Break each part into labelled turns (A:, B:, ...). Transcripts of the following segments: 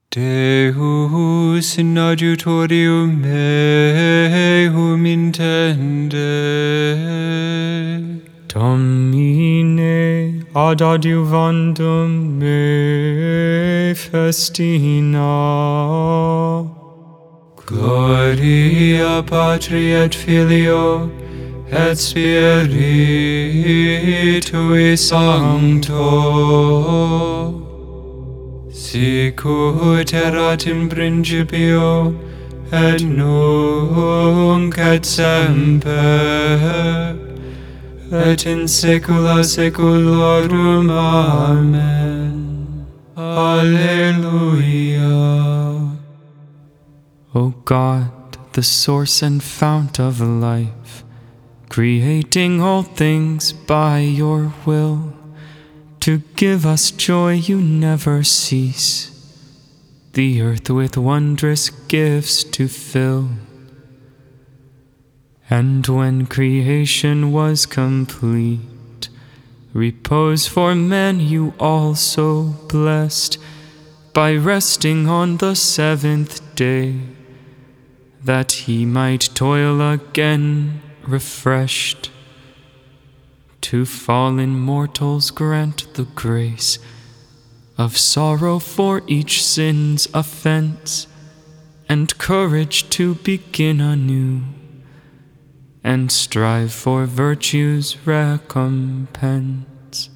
A: Deus in adjutorium meum intende.
B: Domine ad adjuvandum me festina.
A: Gloria Patri et Filio et Spiritui Sancto. Sic ut erat in principio, et nunc et semper, et in saecula saeculorum. Amen. Alleluia.
B: O God, the source and fount of life, creating all things by your will, to give us joy you never cease, the earth with wondrous gifts to fill. And when creation was complete, repose for man you also blessed, by resting on the seventh day, that he might toil again refreshed. To fallen mortals grant the grace of sorrow for each sin's offense, and courage to begin anew, and strive for virtue's recompense.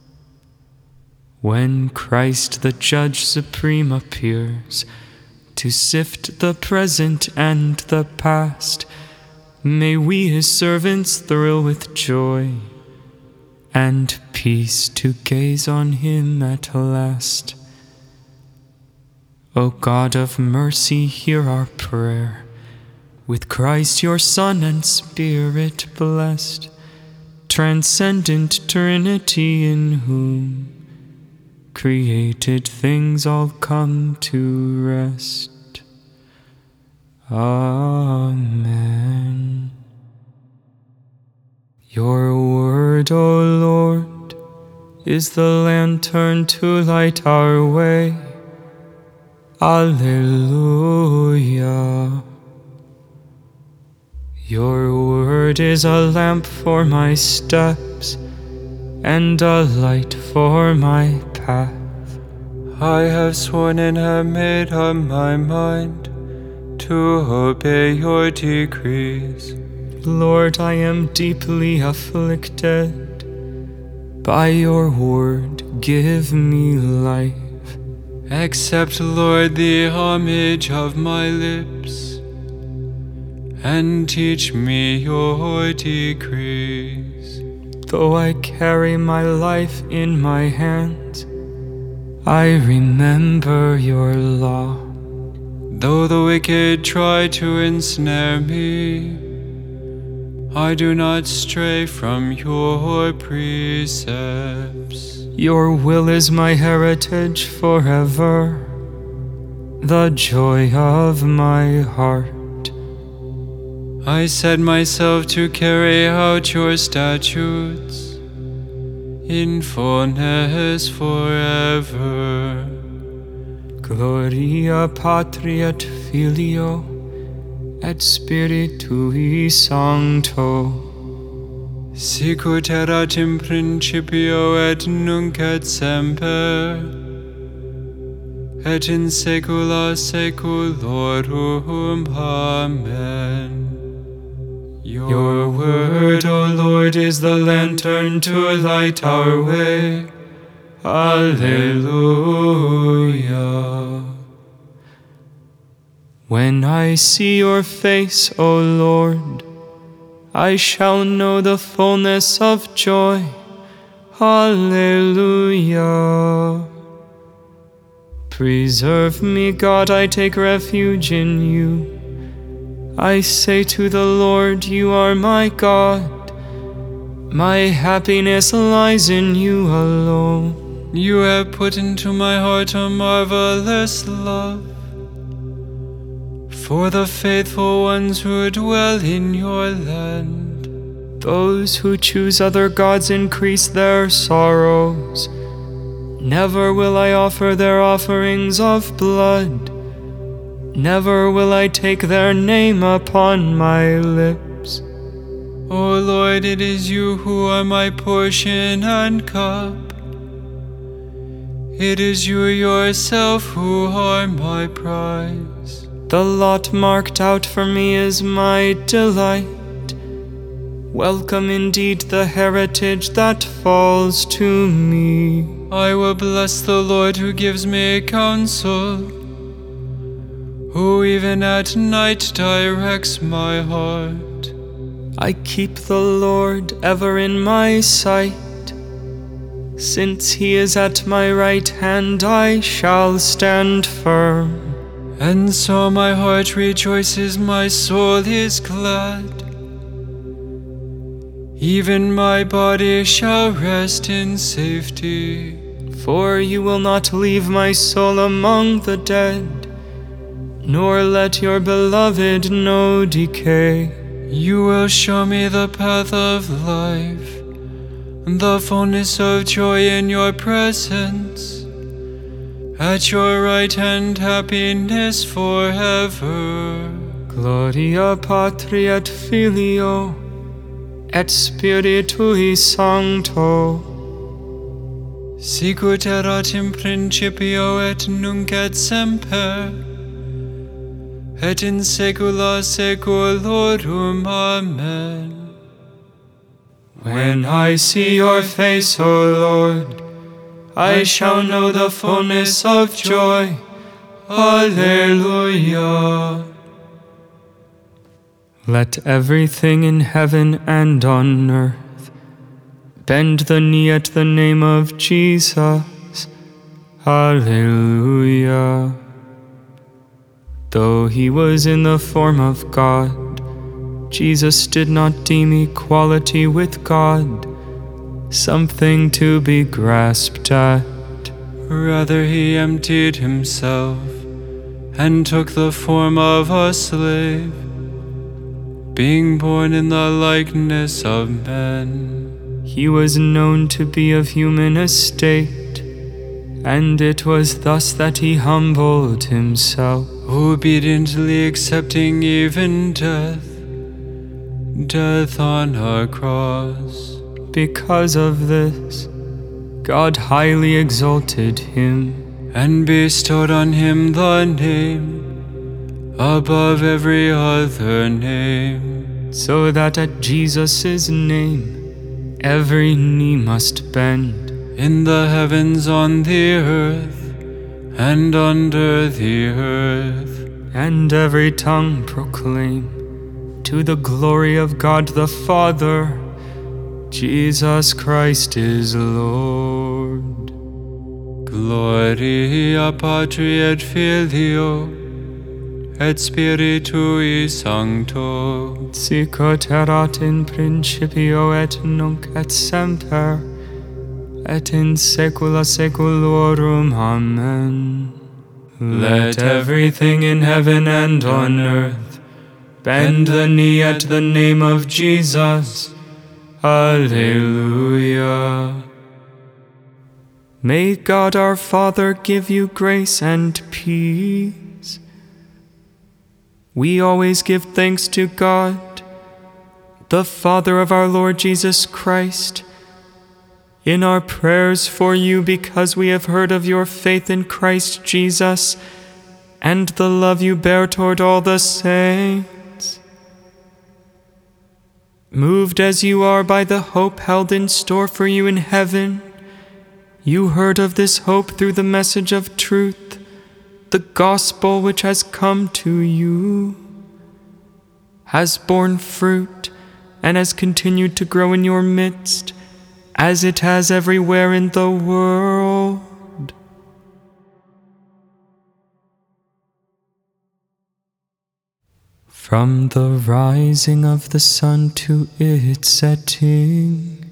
B: When Christ the Judge Supreme appears, to sift the present and the past, may we his servants thrill with joy and peace to gaze on him at last. O God of mercy, hear our prayer, with Christ your Son and Spirit blessed, transcendent Trinity, in whom created things all come to rest. Amen. Your word, O Lord, is the lantern to light our way. Alleluia. Your word is a lamp for my steps, and a light for my path.
A: I have sworn and have made up my mind to obey your decrees.
B: Lord, I am deeply afflicted. By your word, give me life.
A: Accept, Lord, the homage of my lips, and teach me your decrees.
B: Though I carry my life in my hands, I remember your law.
A: Though the wicked try to ensnare me, I do not stray from your precepts.
B: Your will is my heritage forever, the joy of my heart.
A: I set myself to carry out your statutes in fullness forever.
B: Gloria Patri et Filio et Spiritui Sancto.
A: Sic ut erat in principio et nunc et semper, et in saecula saeculorum. Amen.
B: Your word, O Lord, is the lantern to light our way. Alleluia. When I see your face, O Lord, I shall know the fullness of joy. Alleluia. Preserve me, God, I take refuge in you. I say to the Lord, you are my God. My happiness lies in you alone.
A: You have put into my heart a marvelous love for the faithful ones who dwell in your land.
B: Those who choose other gods increase their sorrows. Never will I offer their offerings of blood. Never will I take their name upon my lips.
A: O Lord, it is you who are my portion and cup. It is you yourself who are my prize.
B: The lot marked out for me is my delight. Welcome indeed the heritage that falls to me.
A: I will bless the Lord who gives me counsel, who even at night directs my heart.
B: I keep the Lord ever in my sight. Since he is at my right hand, I shall stand firm.
A: And so my heart rejoices, my soul is glad. Even my body shall rest in safety.
B: For you will not leave my soul among the dead, nor let your beloved know decay.
A: You will show me the path of life, the fullness of joy in your presence. At your right hand happiness forever.
B: Gloria Patri et Filio et Spiritui Sancto,
A: sicut erat in principio et nunc et semper, et in saecula saeculorum. Amen.
B: When I see your face, O Lord, I shall know the fullness of joy. Alleluia. Let everything in heaven and on earth bend the knee at the name of Jesus. Alleluia. Though he was in the form of God, Jesus did not deem equality with God something to be grasped at.
A: Rather, he emptied himself and took the form of a slave, being born in the likeness of men.
B: He was known to be of human estate, and it was thus that he humbled himself,
A: obediently accepting even death on a cross.
B: Because of this, God highly exalted him
A: and bestowed on him the name above every other name,
B: so that at Jesus' name every knee must bend,
A: in the heavens, on the earth, and under the earth,
B: and every tongue proclaim, to the glory of God the Father, Jesus Christ is Lord.
A: Gloria Patri et Filio et Spiritui Sancto,
B: sicut erat in principio et nunc et semper, et in saecula saeculorum. Amen. Let everything in heaven and on earth bend the knee at the name of Jesus. Alleluia. May God our Father give you grace and peace. We always give thanks to God, the Father of our Lord Jesus Christ, in our prayers for you, because we have heard of your faith in Christ Jesus and the love you bear toward all the saints. Moved as you are by the hope held in store for you in heaven, you heard of this hope through the message of truth, the gospel which has come to you, has borne fruit, and has continued to grow in your midst, as it has everywhere in the world. From the rising of the sun to its setting,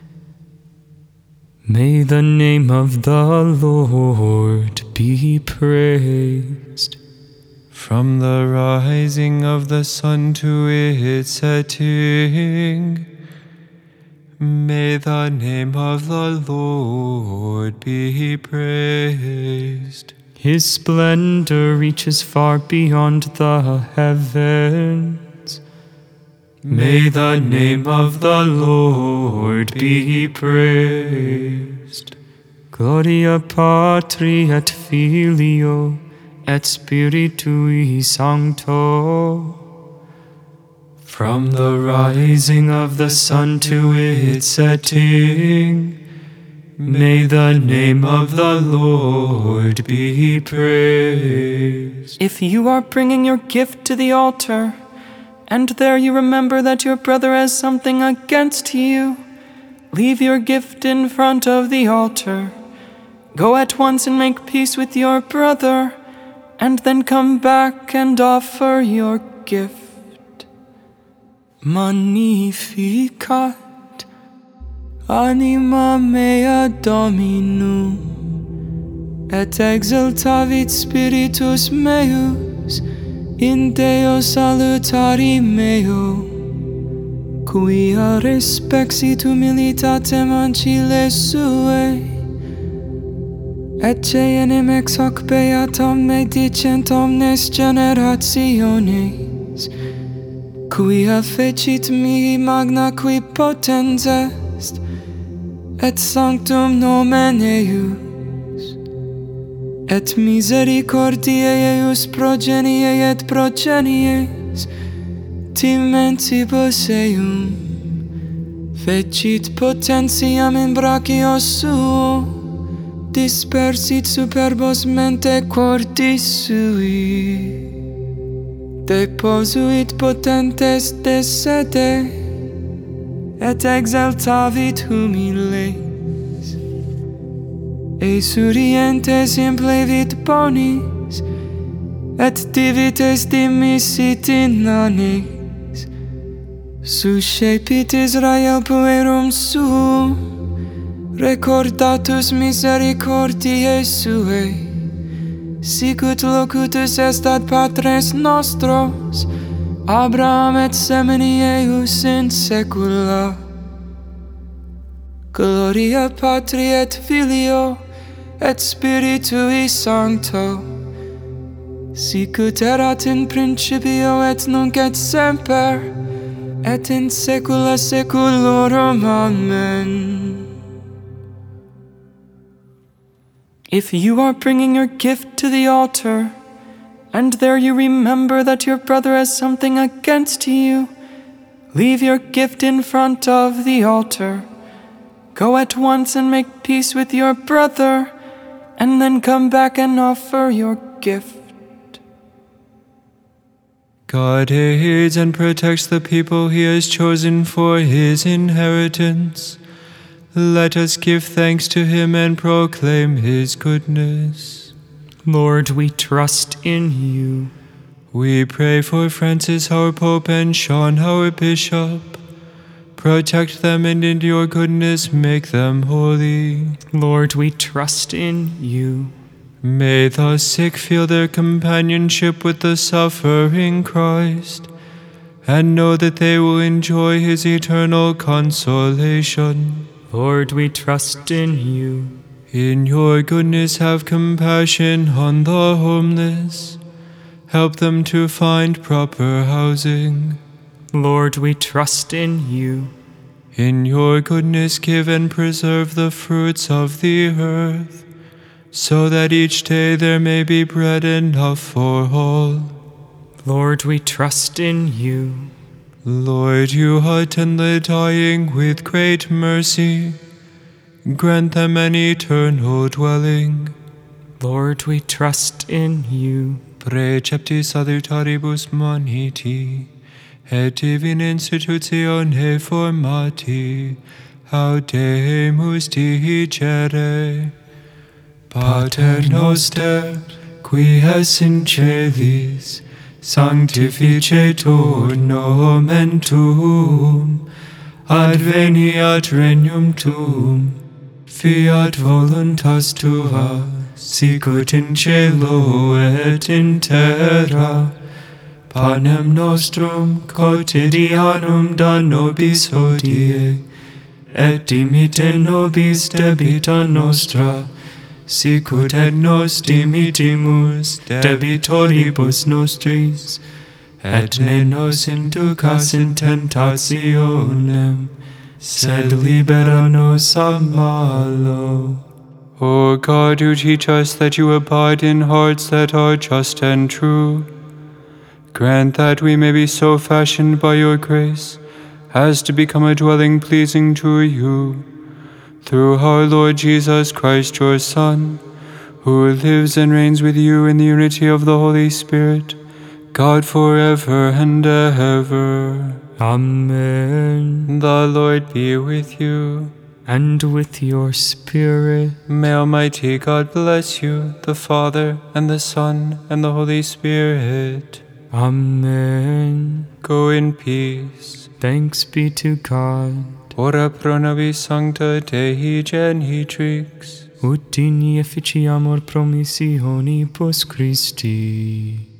B: may the name of the Lord be praised.
A: From the rising of the sun to its setting, May the name of the Lord be praised.
B: His splendor reaches far beyond the heavens.
A: May the name of the Lord be praised.
B: Gloria Patri et Filio et Spiritui Sancto.
A: From the rising of the sun to its setting, may the name of the Lord be praised.
B: If you are bringing your gift to the altar, and there you remember that your brother has something against you, leave your gift in front of the altar. Go at once and make peace with your brother, and then come back and offer your gift. Magnificat anima mea Dominum, et exultavit spiritus meus in Deo salutari meo, quia respexit humilitatem ancile suae, et enim ex hoc beatam me dicent omnes generationes, quia fecit mihi magna qui potens est, et sanctum nomen eius, et misericordiae eius progenie et progenies, timentibus eum, fecit potentiam in brachio suo, dispersit superbos mente cordis sui, deposuit potentes de sede, et exaltavit humiles, esurientes implevit bonis, et divites dimissit inanes, suscepit Israel puerum suum, recordatus misericordiae suae, sicut locutus est ad patres nostros, Abraham et semini eius in saecula. Gloria Patri et Filio et Spiritui Sancto, sicut erat in principio et nunc et semper, et in saecula saeculorum. Amen. If you are bringing your gift to the altar, and there you remember that your brother has something against you, leave your gift in front of the altar. Go at once and make peace with your brother, and then come back and offer your gift.
A: God aids and protects the people he has chosen for his inheritance. Let us give thanks to him and proclaim his goodness.
B: Lord, we trust in you.
A: We pray for Francis, our Pope, and Sean, our Bishop. Protect them, and in your goodness make them holy.
B: Lord, we trust in you.
A: May the sick feel their companionship with the suffering Christ, and know that they will enjoy his eternal consolation.
B: Lord, we trust in you.
A: In your goodness have compassion on the homeless. Help them to find proper housing.
B: Lord, we trust in you.
A: In your goodness give and preserve the fruits of the earth, so that each day there may be bread enough for all.
B: Lord, we trust in you.
A: Lord, you attend the dying with great mercy. Grant them an eternal dwelling.
B: Lord, we trust in you.
A: Precepti salutaribus moniti, et divina institutione formati, audemus dicere. Pater noster, qui es in celis, sanctificetur nomen tuum, adveniat regnum tuum, fiat voluntas tua, sicut in cielo et in terra. Panem nostrum quotidianum da nobis hodie, et dimite nobis debita nostra, sicut et nos dimitimus debitoribus nostris, et ne nos inducas in tentationem, sed libera nos a malo. O God, who teach us that you abide in hearts that are just and true, grant that we may be so fashioned by your grace as to become a dwelling pleasing to you, through our Lord Jesus Christ, your Son, who lives and reigns with you in the unity of the Holy Spirit, God forever and ever.
B: Amen.
A: The Lord be with you.
B: And with your spirit.
A: May Almighty God bless you, the Father, and the Son, and the Holy Spirit.
B: Amen.
A: Go in peace.
B: Thanks be to God.
A: Ora pro nobis sancta Dei genitrix,
B: Ut digni efficiamur promissionibus Christi.